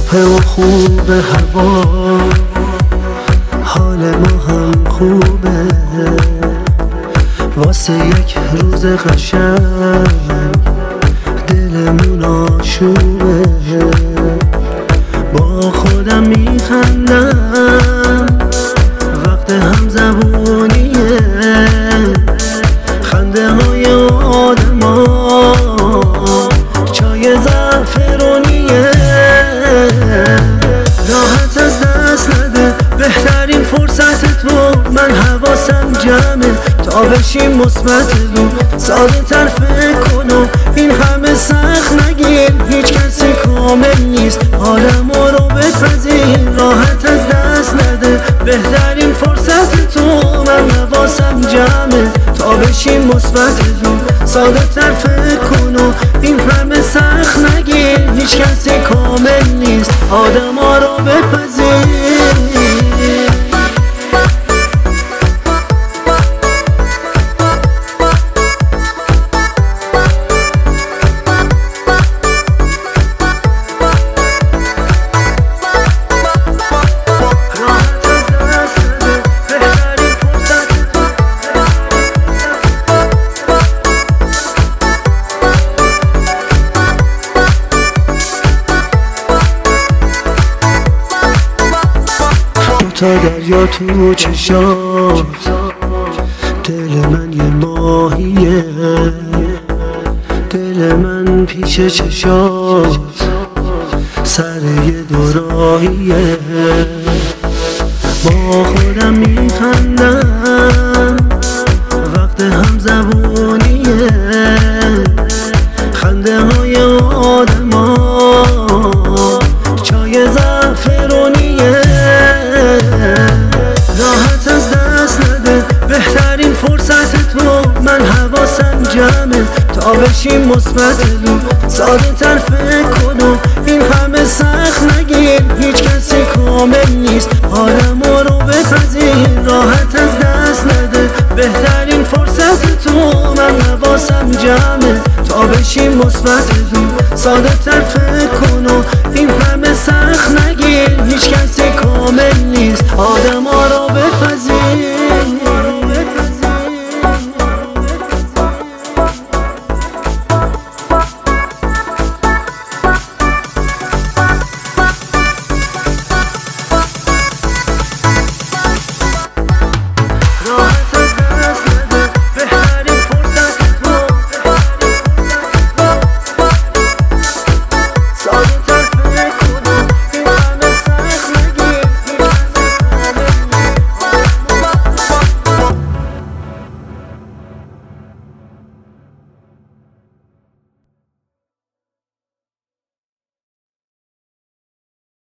صبح و خوبه هوا، حال ما هم خوبه، واسه یک روز قشنگ دلمون آشوبه. با خودم میخندم وقت همزبونیه، خنده های آدم ها چای زعفرونیه. راحت از دست نده بهترین فرصت تو، من حواسم جمعه تا بشیم مثبت رو. ساده تر فکر کن و این همه سخت نگیر، هیچ کسی کامل نیست، آدم‌ها رو بپذیر. راحت از دست نده بهترین فرصت تو، من حواسم جمعه تا بشیم مثبت رو. ساده تر فکر کن و این همه سخت نگیر، هیچ کسی کامل نیست، آدم‌ها رو بپذیر. تا دریا تو چشات، دل من یه ماهیه، دل من پیش چشات سر یه دوراهیه. با خودم میخندم وقت همزبونیه، خنده های آدم ها چای زعفرونیه. راحت از دست نده بهترین فرصت تو، من حواسم جمعه تا بشیم مثبت رو. ساده تر فکر کن و این همه سخت نگیر، هیچ کسی کامل نیست، آدم‌ها رو بپذیر. راحت از دست نده بهترین فرصت تو، من حواسم جمعه تا بشیم مثبت رو. ساده تر فکر کن و این همه سخت نگیر، هیچ کسی کامل نیست، آدم‌ها رو